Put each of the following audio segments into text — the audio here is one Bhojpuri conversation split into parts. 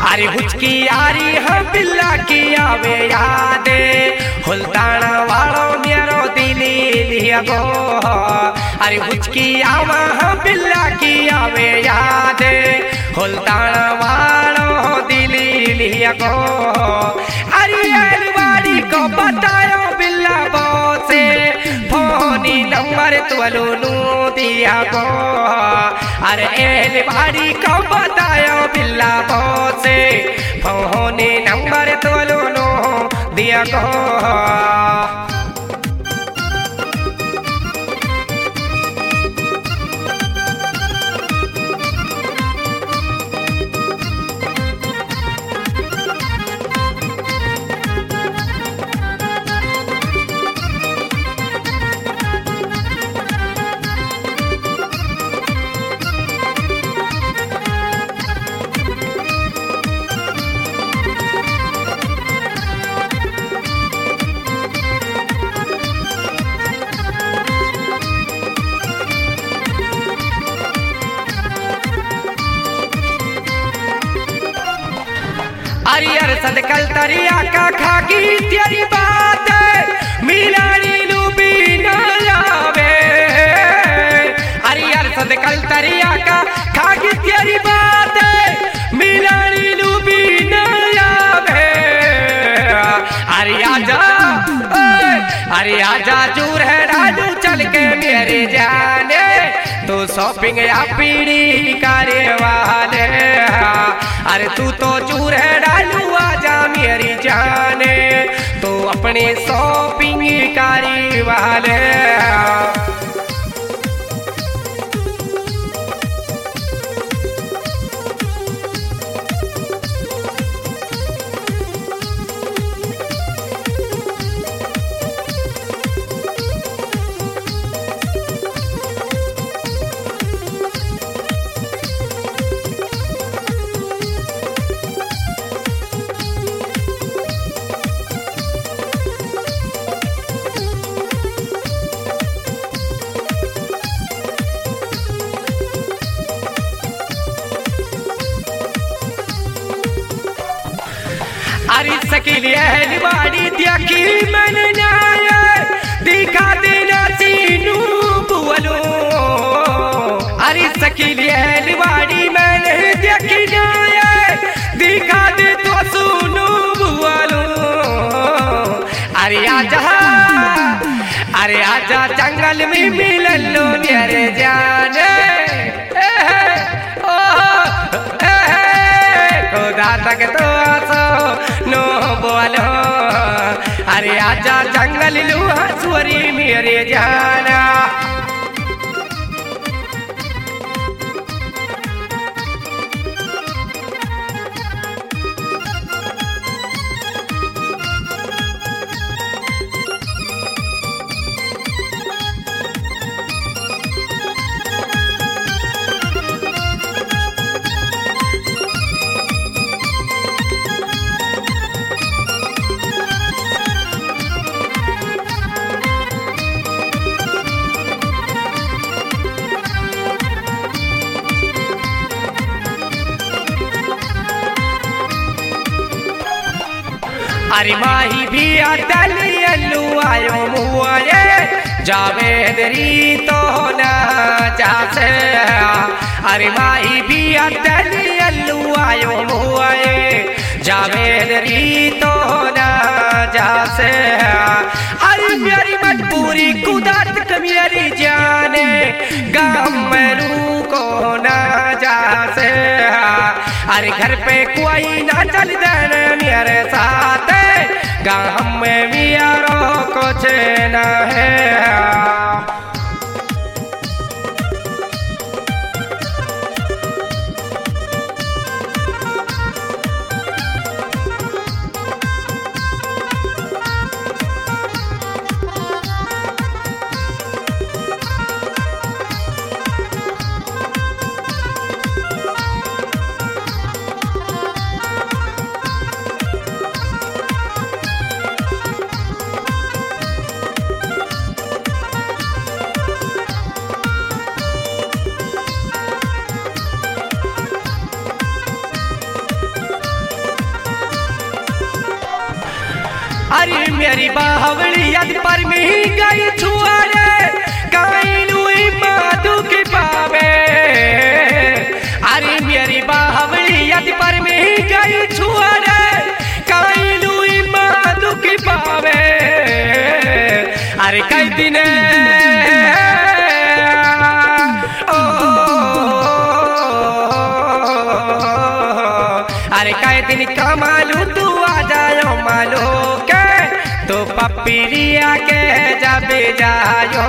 अरे हुचकी यारी हम बिल्ला की आवे यादे हुलताना वालों मेरो दिली लिया गो। अरे हुचकी आवा हम बिल्ला की आवे यादे हुलताना वालों दिली लिया गो। अरे अलवारी को बतायो बिल्ला बोसे फोनी नंबर तुलो नू दिया गो। अरे अलवारी को बतायो बिल्ला बोसे फोनी नंबर तुलो नू दिया गो। अरियर सदकल तरिया का खाकी तेरी बात मिलानी लूबी न लावे। अरियर सदकल तरिया का खाकी तेरी बात मिलानी लूबी न लावे। अरे आजा चूर है राजू चल के मेरे जाने तो शॉपिंग या पीड़ी करे वाले। अरे तू तो चूर है डालू आजा मेरी जाने तो अपने शॉपिंग कारी वाले। अरे सकीली अहलवाड़ी देखी मैंने न्याय दिखा देना सीनू बुवलो। अरे सकीली अहलवाड़ी मैंने देखी न्याय दिखा दे तो सुनू बुवलो। अरे आजा जंगल में मिलन लो मेरे जाने खुदा तक तो आसो नो बोलो। अरे आजा जंगल लुहा सुअरी मेरे जाना। अरे माही भी अटली अल्लू आयो मुआए जावेद री तो ना जासे। अरे माही भी अटली अल्लू आयो मुआए जावेद री तो ना जासे। अरे मेरी मजबूरी कुदरत मेरी जाने गम में रू को ना जासे। अरे घर पे कोई ना चल देने मेरे साथ गाँव में भी यारो कुछ न है। अरे मेरी बावली यद पर में ही गई छुआरे काइलुई माधु की पावे। अरे मेरी बावली यद पर में ही गई छुआरे काइलुई माधु की पावे। अरे कई दिन अरे कई दिन कमालू तू आ जायो मालो के तो पपीरिया के जब जायो।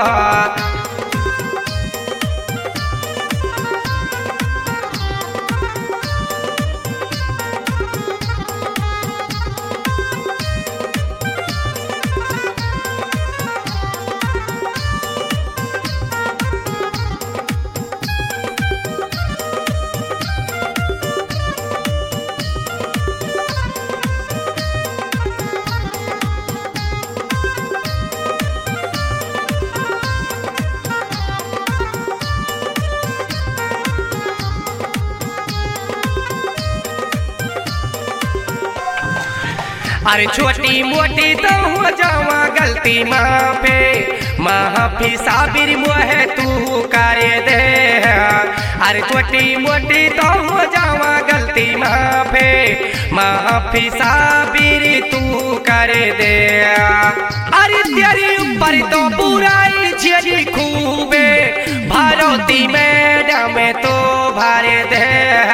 अरे छोटी मोटी तो हो जावा गलती माफे माफी साबिर मोहे तू करे दे। अरे छोटी मोटी तो हो जावा गलती माफे माफी साबिर तू करे दे। अरे तेरी ऊपर तो बुराई झेली खूबे भारती मैडम तो भरे दे।